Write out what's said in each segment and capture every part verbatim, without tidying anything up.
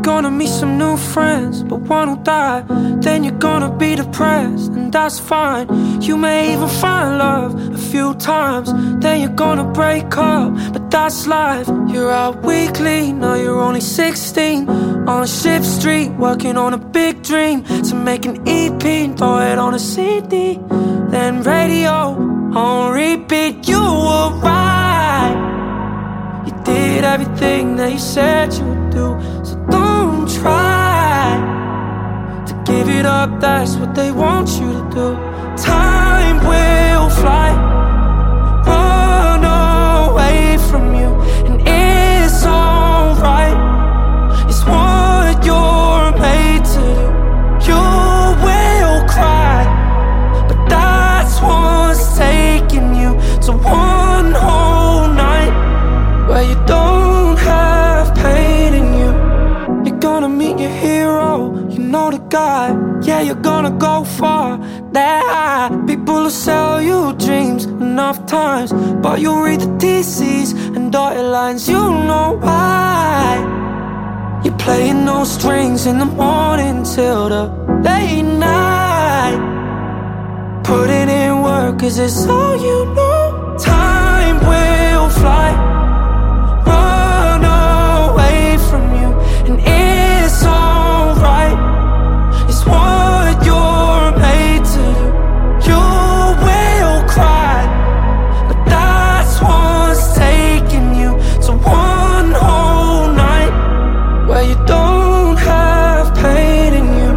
You're gonna meet some new friends, but one will die. Then you're gonna be depressed, and that's fine. You may even find love a few times. Then you're gonna break up, but that's life. You're out weekly, now you're only sixteen, on Ship Street, working on a big dream, to make an E P and throw it on a C D. Then radio on repeat. You were right, you did everything that you said you would do. So don't try to give it up, that's what they want you to do. Time will fly, run away from you, and it's alright. It's what you're made to do. You will cry, but that's what's taking you to one whole night where you don't have pain in you. You're gonna meet your hero, you know the guy. Yeah, you're gonna go far, that high. People will sell you dreams enough times, but you'll read the T Cs and dotted lines. You know why. You're playing those strings in the morning till the late night, putting in work, cause it's all you know. Time will fly, run away from you, and it's alright. It's what you're made to do. You will cry, but that's what's taking you to one whole night where you don't have pain in you.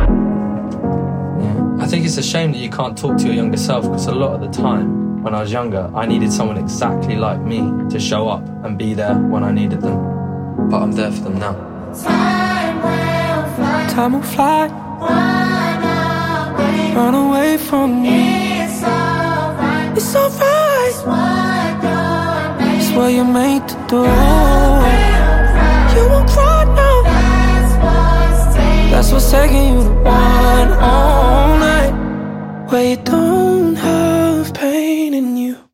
I think it's a shame that you can't talk to your younger self, because a lot of the time when I was younger, I needed someone exactly like me to show up and be there when I needed them. But I'm there for them now. Time will fly, Time will fly, run away, run away from you. it's alright. It's alright, It's what you're made. it's what you're made to do. Cry, You won't cry now, that's what's taking that's what's taking you to one all night where you don't have pain in you.